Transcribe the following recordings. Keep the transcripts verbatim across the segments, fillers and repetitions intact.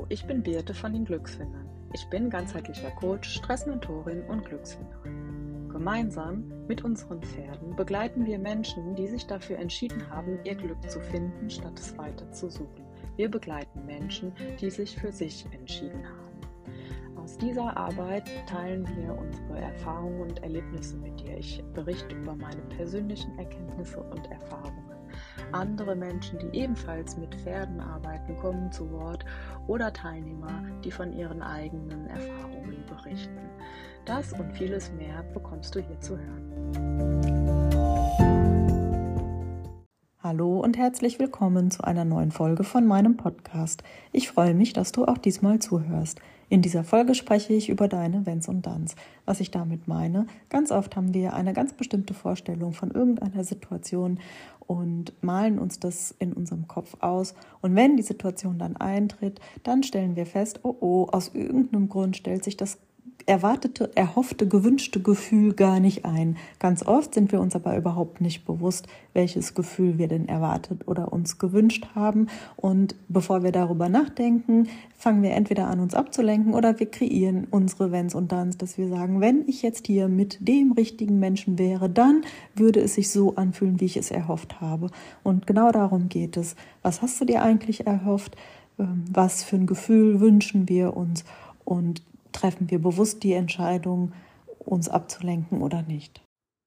ich bin Birte von den Glücksfindern. Ich bin ganzheitlicher Coach, Stressmentorin und Glücksfinderin. Gemeinsam mit unseren Pferden begleiten wir Menschen, die sich dafür entschieden haben, ihr Glück zu finden, statt es weiter zu suchen. Wir begleiten Menschen, die sich für sich entschieden haben. Aus dieser Arbeit teilen wir unsere Erfahrungen und Erlebnisse mit dir. Ich berichte über meine persönlichen Erkenntnisse und Erfahrungen. Andere Menschen, die ebenfalls mit Pferden arbeiten, kommen zu Wort oder Teilnehmer, die von ihren eigenen Erfahrungen berichten. Das und vieles mehr bekommst du hier zu hören. Hallo und herzlich willkommen zu einer neuen Folge von meinem Podcast. Ich freue mich, dass du auch diesmal zuhörst. In dieser Folge spreche ich über deine Wenns und Danns. Was ich damit meine, ganz oft haben wir eine ganz bestimmte Vorstellung von irgendeiner Situation und malen uns das in unserem Kopf aus. Und wenn die Situation dann eintritt, dann stellen wir fest, oh oh, aus irgendeinem Grund stellt sich das erwartete, erhoffte, gewünschte Gefühl gar nicht ein. Ganz oft sind wir uns aber überhaupt nicht bewusst, welches Gefühl wir denn erwartet oder uns gewünscht haben. Und bevor wir darüber nachdenken, fangen wir entweder an, uns abzulenken oder wir kreieren unsere Wenns und Danns, dass wir sagen, wenn ich jetzt hier mit dem richtigen Menschen wäre, dann würde es sich so anfühlen, wie ich es erhofft habe. Und genau darum geht es. Was hast du dir eigentlich erhofft? Was für ein Gefühl wünschen wir uns? Und treffen wir bewusst die Entscheidung, uns abzulenken oder nicht.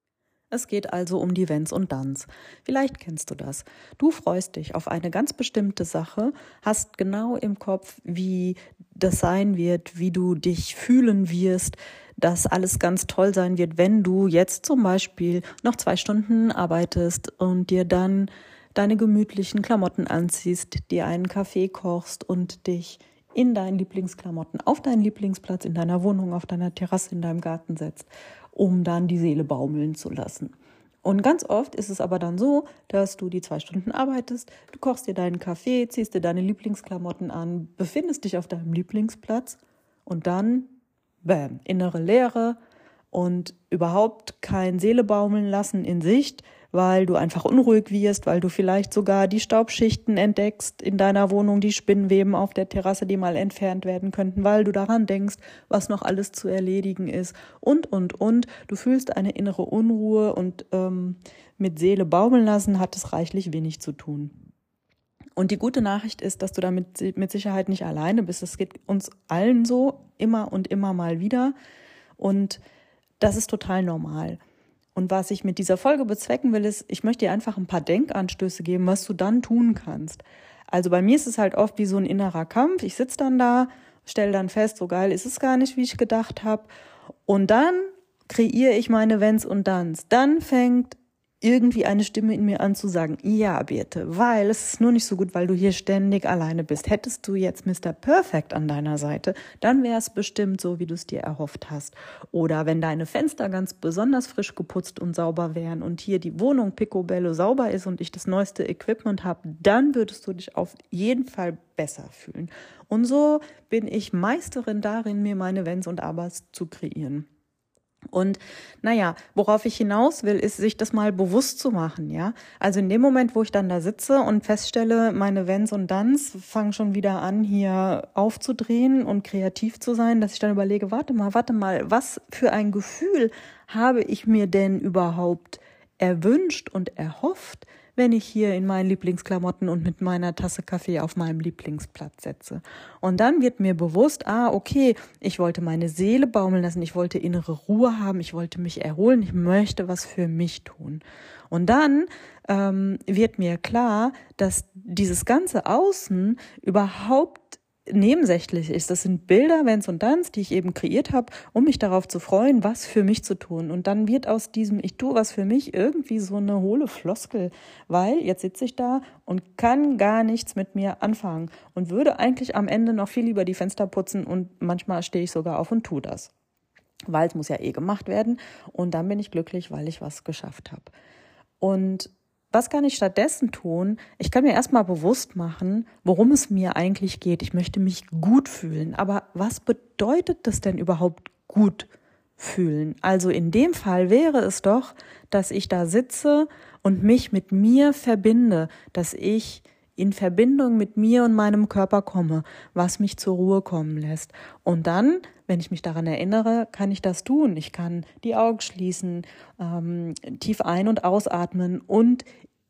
Es geht also um die Wenns und Danns. Vielleicht kennst du das. Du freust dich auf eine ganz bestimmte Sache, hast genau im Kopf, wie das sein wird, wie du dich fühlen wirst, dass alles ganz toll sein wird, wenn du jetzt zum Beispiel noch zwei Stunden arbeitest und dir dann deine gemütlichen Klamotten anziehst, dir einen Kaffee kochst und dich in deinen Lieblingsklamotten, auf deinen Lieblingsplatz, in deiner Wohnung, auf deiner Terrasse, in deinem Garten setzt, um dann die Seele baumeln zu lassen. Und ganz oft ist es aber dann so, dass du die zwei Stunden arbeitest, du kochst dir deinen Kaffee, ziehst dir deine Lieblingsklamotten an, befindest dich auf deinem Lieblingsplatz und dann, bäm, innere Leere und überhaupt kein Seele baumeln lassen in Sicht, weil du einfach unruhig wirst, weil du vielleicht sogar die Staubschichten entdeckst in deiner Wohnung, die Spinnweben auf der Terrasse, die mal entfernt werden könnten, weil du daran denkst, was noch alles zu erledigen ist und, und, und. Du fühlst eine innere Unruhe und ähm, mit Seele baumeln lassen hat es reichlich wenig zu tun. Und die gute Nachricht ist, dass du damit mit Sicherheit nicht alleine bist. Es geht uns allen so, immer und immer mal wieder. Und das ist total normal. Und was ich mit dieser Folge bezwecken will, ist, ich möchte dir einfach ein paar Denkanstöße geben, was du dann tun kannst. Also bei mir ist es halt oft wie so ein innerer Kampf. Ich sitze dann da, stelle dann fest, so geil ist es gar nicht, wie ich gedacht habe. Und dann kreiere ich meine Wenns und Danns. Dann fängt irgendwie eine Stimme in mir an zu sagen, ja, Birte, weil es ist nur nicht so gut, weil du hier ständig alleine bist. Hättest du jetzt Mister Perfect an deiner Seite, dann wäre es bestimmt so, wie du es dir erhofft hast. Oder wenn deine Fenster ganz besonders frisch geputzt und sauber wären und hier die Wohnung picobello sauber ist und ich das neueste Equipment habe, dann würdest du dich auf jeden Fall besser fühlen. Und so bin ich Meisterin darin, mir meine Wenns und Abers zu kreieren. Und naja, worauf ich hinaus will, ist, sich das mal bewusst zu machen, ja. Also in dem Moment, wo ich dann da sitze und feststelle, meine Wenns und Danns fangen schon wieder an, hier aufzudrehen und kreativ zu sein, dass ich dann überlege, warte mal, warte mal, was für ein Gefühl habe ich mir denn überhaupt erwünscht und erhofft, wenn ich hier in meinen Lieblingsklamotten und mit meiner Tasse Kaffee auf meinem Lieblingsplatz setze. Und dann wird mir bewusst, ah, okay, ich wollte meine Seele baumeln lassen, ich wollte innere Ruhe haben, ich wollte mich erholen, ich möchte was für mich tun. Und dann ähm, wird mir klar, dass dieses ganze Außen überhaupt nebensächlich ist. Das sind Bilder, Wenns und Danns, die ich eben kreiert habe, um mich darauf zu freuen, was für mich zu tun. Und dann wird aus diesem ich tue was für mich irgendwie so eine hohle Floskel, weil jetzt sitze ich da und kann gar nichts mit mir anfangen und würde eigentlich am Ende noch viel lieber die Fenster putzen und manchmal stehe ich sogar auf und tue das, weil es muss ja eh gemacht werden und dann bin ich glücklich, weil ich was geschafft habe. Und was kann ich stattdessen tun? Ich kann mir erstmal bewusst machen, worum es mir eigentlich geht. Ich möchte mich gut fühlen. Aber was bedeutet das denn überhaupt gut fühlen? Also in dem Fall wäre es doch, dass ich da sitze und mich mit mir verbinde, dass ich in Verbindung mit mir und meinem Körper komme, was mich zur Ruhe kommen lässt. Und dann, wenn ich mich daran erinnere, kann ich das tun. Ich kann die Augen schließen, ähm, tief ein- und ausatmen und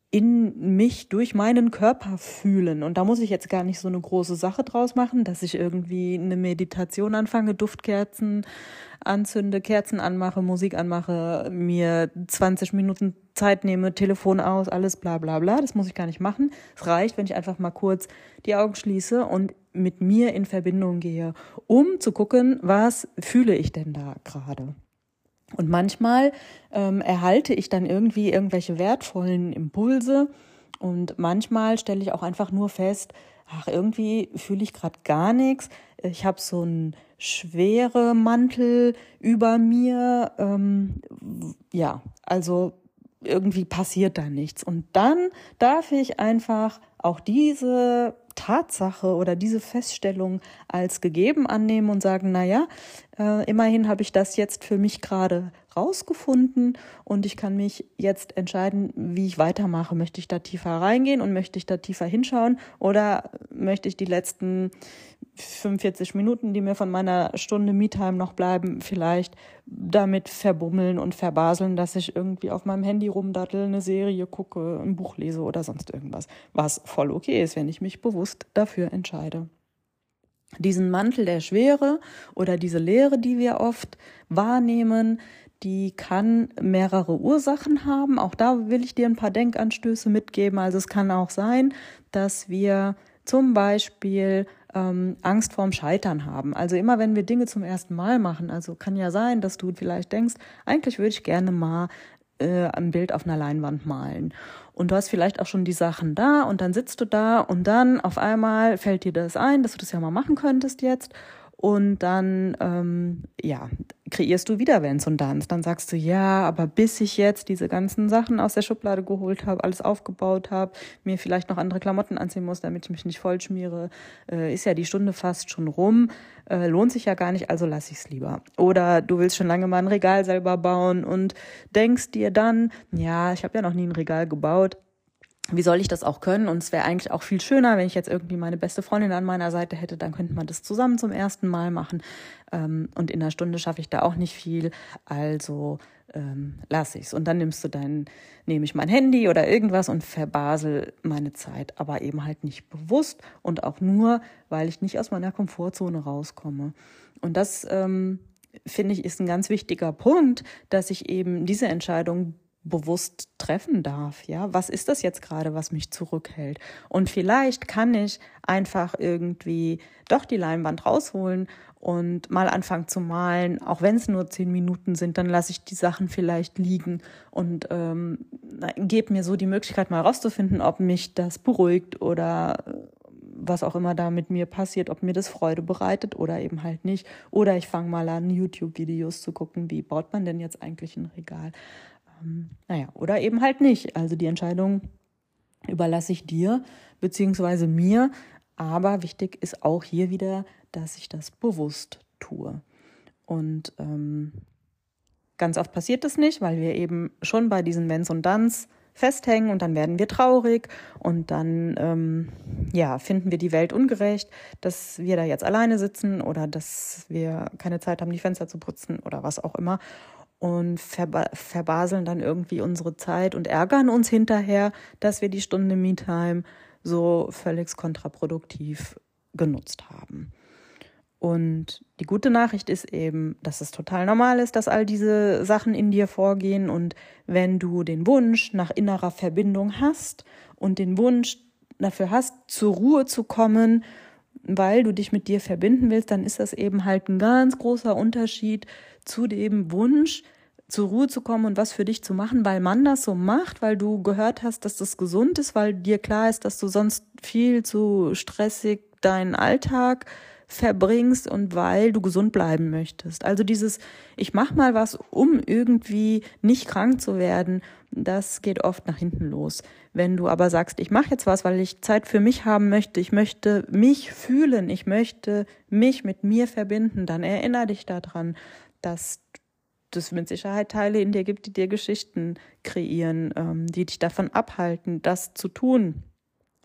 in mich durch meinen Körper fühlen. Und da muss ich jetzt gar nicht so eine große Sache draus machen, dass ich irgendwie eine Meditation anfange, Duftkerzen anzünde, Kerzen anmache, Musik anmache, mir zwanzig Minuten Zeit nehme, Telefon aus, alles bla bla bla. Das muss ich gar nicht machen. Es reicht, wenn ich einfach mal kurz die Augen schließe und mit mir in Verbindung gehe, um zu gucken, was fühle ich denn da gerade. Und manchmal ähm, erhalte ich dann irgendwie irgendwelche wertvollen Impulse und manchmal stelle ich auch einfach nur fest, ach, irgendwie fühle ich gerade gar nichts. Ich habe so einen schwere Mantel über mir. Ähm, ja, also irgendwie passiert da nichts. Und dann darf ich einfach auch diese Tatsache oder diese Feststellung als gegeben annehmen und sagen, naja, äh, immerhin habe ich das jetzt für mich gerade rausgefunden und ich kann mich jetzt entscheiden, wie ich weitermache. Möchte ich da tiefer reingehen und möchte ich da tiefer hinschauen oder möchte ich die letzten fünfundvierzig Minuten, die mir von meiner Stunde Me-Time noch bleiben, vielleicht damit verbummeln und verbaseln, dass ich irgendwie auf meinem Handy rumdattel, eine Serie gucke, ein Buch lese oder sonst irgendwas, was voll okay ist, wenn ich mich bewusst dafür entscheide. Diesen Mantel der Schwere oder diese Leere, die wir oft wahrnehmen, die kann mehrere Ursachen haben. Auch da will ich dir ein paar Denkanstöße mitgeben. Also es kann auch sein, dass wir zum Beispiel ähm, Angst vorm Scheitern haben. Also immer wenn wir Dinge zum ersten Mal machen, also kann ja sein, dass du vielleicht denkst, eigentlich würde ich gerne mal äh, ein Bild auf einer Leinwand malen. Und du hast vielleicht auch schon die Sachen da und dann sitzt du da und dann auf einmal fällt dir das ein, dass du das ja mal machen könntest jetzt. Und dann, ähm, ja, kreierst du wieder Wenns und Danns. Dann sagst du, ja, aber bis ich jetzt diese ganzen Sachen aus der Schublade geholt habe, alles aufgebaut habe, mir vielleicht noch andere Klamotten anziehen muss, damit ich mich nicht vollschmiere, äh, ist ja die Stunde fast schon rum, äh, lohnt sich ja gar nicht, also lass ich's lieber. Oder du willst schon lange mal ein Regal selber bauen und denkst dir dann, ja, ich habe ja noch nie ein Regal gebaut. Wie soll ich das auch können? Und es wäre eigentlich auch viel schöner, wenn ich jetzt irgendwie meine beste Freundin an meiner Seite hätte, dann könnte man das zusammen zum ersten Mal machen. Und in einer Stunde schaffe ich da auch nicht viel, also ähm, lasse ich's. Und dann nimmst du dein, nehme ich mein Handy oder irgendwas und verbasel meine Zeit, aber eben halt nicht bewusst und auch nur, weil ich nicht aus meiner Komfortzone rauskomme. Und das, ähm, finde ich, ist ein ganz wichtiger Punkt, dass ich eben diese Entscheidung bewusst treffen darf. Ja, was ist das jetzt gerade, was mich zurückhält? Und vielleicht kann ich einfach irgendwie doch die Leinwand rausholen und mal anfangen zu malen, auch wenn es nur zehn Minuten sind, dann lasse ich die Sachen vielleicht liegen und ähm, gebe mir so die Möglichkeit, mal rauszufinden, ob mich das beruhigt oder was auch immer da mit mir passiert, ob mir das Freude bereitet oder eben halt nicht. Oder ich fange mal an, YouTube-Videos zu gucken, wie baut man denn jetzt eigentlich ein Regal? Ähm, naja, oder eben halt nicht. Also die Entscheidung überlasse ich dir beziehungsweise mir. Aber wichtig ist auch hier wieder, dass ich das bewusst tue. Und ähm, ganz oft passiert das nicht, weil wir eben schon bei diesen Wenns und Danns festhängen und dann werden wir traurig und dann ähm, ja, finden wir die Welt ungerecht, dass wir da jetzt alleine sitzen oder dass wir keine Zeit haben, die Fenster zu putzen oder was auch immer und verba- verbaseln dann irgendwie unsere Zeit und ärgern uns hinterher, dass wir die Stunde Me-Time so völlig kontraproduktiv genutzt haben. Und die gute Nachricht ist eben, dass es total normal ist, dass all diese Sachen in dir vorgehen. Und wenn du den Wunsch nach innerer Verbindung hast und den Wunsch dafür hast, zur Ruhe zu kommen, weil du dich mit dir verbinden willst, dann ist das eben halt ein ganz großer Unterschied zu dem Wunsch, zur Ruhe zu kommen und was für dich zu machen, weil man das so macht, weil du gehört hast, dass das gesund ist, weil dir klar ist, dass du sonst viel zu stressig deinen Alltag verbringst und weil du gesund bleiben möchtest. Also dieses, ich mach mal was, um irgendwie nicht krank zu werden, das geht oft nach hinten los. Wenn du aber sagst, ich mache jetzt was, weil ich Zeit für mich haben möchte, ich möchte mich fühlen, ich möchte mich mit mir verbinden, dann erinnere dich daran, dass es mit Sicherheit Teile in dir gibt, die dir Geschichten kreieren, ähm, die dich davon abhalten, das zu tun,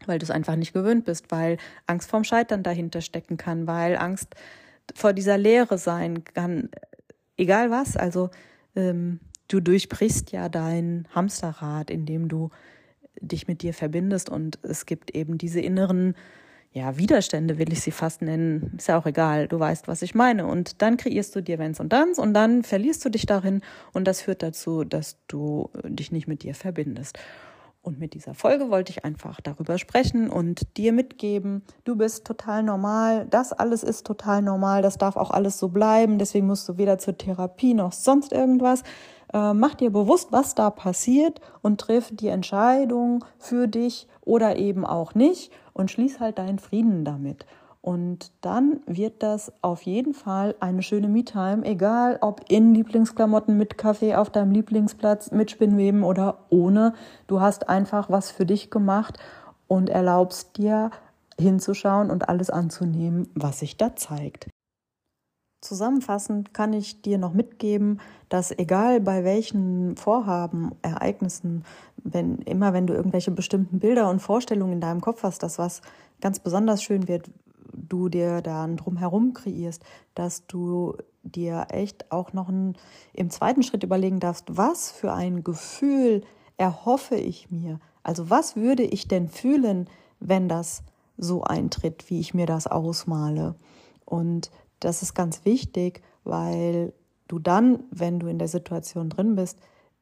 weil du es einfach nicht gewöhnt bist, weil Angst vorm Scheitern dahinter stecken kann, weil Angst vor dieser Leere sein kann, egal was. Also ähm, du durchbrichst ja dein Hamsterrad, indem du dich mit dir verbindest, und es gibt eben diese inneren ja, Widerstände, will ich sie fast nennen, ist ja auch egal, du weißt, was ich meine. Und dann kreierst du dir Wenns und Danns und dann verlierst du dich darin, und das führt dazu, dass du dich nicht mit dir verbindest. Und mit dieser Folge wollte ich einfach darüber sprechen und dir mitgeben, du bist total normal, das alles ist total normal, das darf auch alles so bleiben, deswegen musst du weder zur Therapie noch sonst irgendwas. Äh, mach dir bewusst, was da passiert, und triff die Entscheidung für dich oder eben auch nicht und schließ halt deinen Frieden damit. Und dann wird das auf jeden Fall eine schöne Me-Time, egal ob in Lieblingsklamotten, mit Kaffee auf deinem Lieblingsplatz, mit Spinnweben oder ohne. Du hast einfach was für dich gemacht und erlaubst dir hinzuschauen und alles anzunehmen, was sich da zeigt. Zusammenfassend kann ich dir noch mitgeben, dass egal bei welchen Vorhaben, Ereignissen, wenn immer wenn du irgendwelche bestimmten Bilder und Vorstellungen in deinem Kopf hast, dass was ganz besonders schön wird, du dir dann drumherum kreierst, dass du dir echt auch noch ein, im zweiten Schritt überlegen darfst, was für ein Gefühl erhoffe ich mir? Also was würde ich denn fühlen, wenn das so eintritt, wie ich mir das ausmale? Und das ist ganz wichtig, weil du dann, wenn du in der Situation drin bist,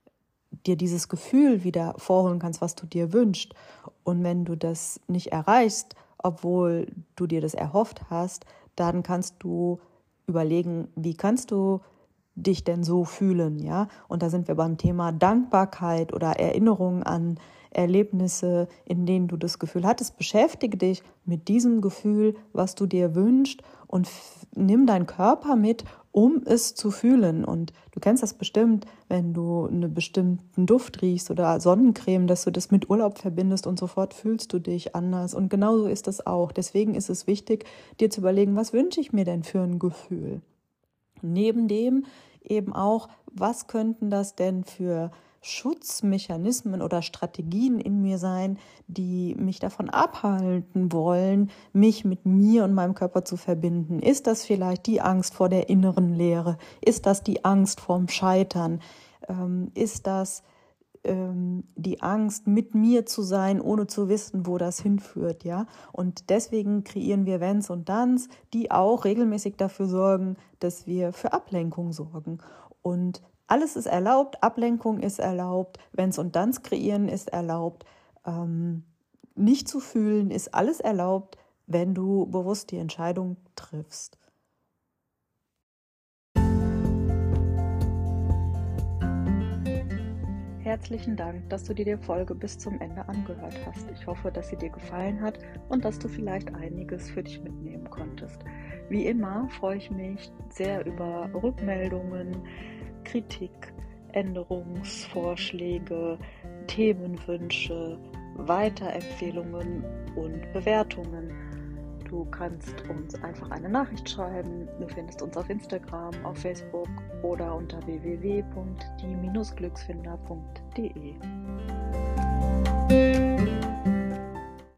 dir dieses Gefühl wieder vorholen kannst, was du dir wünschst. Und wenn du das nicht erreichst, obwohl du dir das erhofft hast, dann kannst du überlegen, wie kannst du dich denn so fühlen, ja? Und da sind wir beim Thema Dankbarkeit oder Erinnerung an Erlebnisse, in denen du das Gefühl hattest. Beschäftige dich mit diesem Gefühl, was du dir wünschst, und f- nimm deinen Körper mit, um es zu fühlen. Und du kennst das bestimmt, wenn du einen bestimmten Duft riechst oder Sonnencreme, dass du das mit Urlaub verbindest und sofort fühlst du dich anders. Und genauso ist es auch. Deswegen ist es wichtig, dir zu überlegen, was wünsche ich mir denn für ein Gefühl? Neben dem eben auch, was könnten das denn für Schutzmechanismen oder Strategien in mir sein, die mich davon abhalten wollen, mich mit mir und meinem Körper zu verbinden? Ist das vielleicht die Angst vor der inneren Leere? Ist das die Angst vorm Scheitern? Ähm, ist das ähm, die Angst, mit mir zu sein, ohne zu wissen, wo das hinführt, ja? Und deswegen kreieren wir Wenns und Danns, die auch regelmäßig dafür sorgen, dass wir für Ablenkung sorgen. Und alles ist erlaubt, Ablenkung ist erlaubt, Wenns und Danns kreieren ist erlaubt, ähm, nicht zu fühlen ist alles erlaubt, wenn du bewusst die Entscheidung triffst. Herzlichen Dank, dass du dir die Folge bis zum Ende angehört hast. Ich hoffe, dass sie dir gefallen hat und dass du vielleicht einiges für dich mitnehmen konntest. Wie immer freue ich mich sehr über Rückmeldungen, Kritik, Änderungsvorschläge, Themenwünsche, Weiterempfehlungen und Bewertungen. Du kannst uns einfach eine Nachricht schreiben. Du findest uns auf Instagram, auf Facebook oder unter w w w punkt die Bindestrich glücksfinder punkt d e.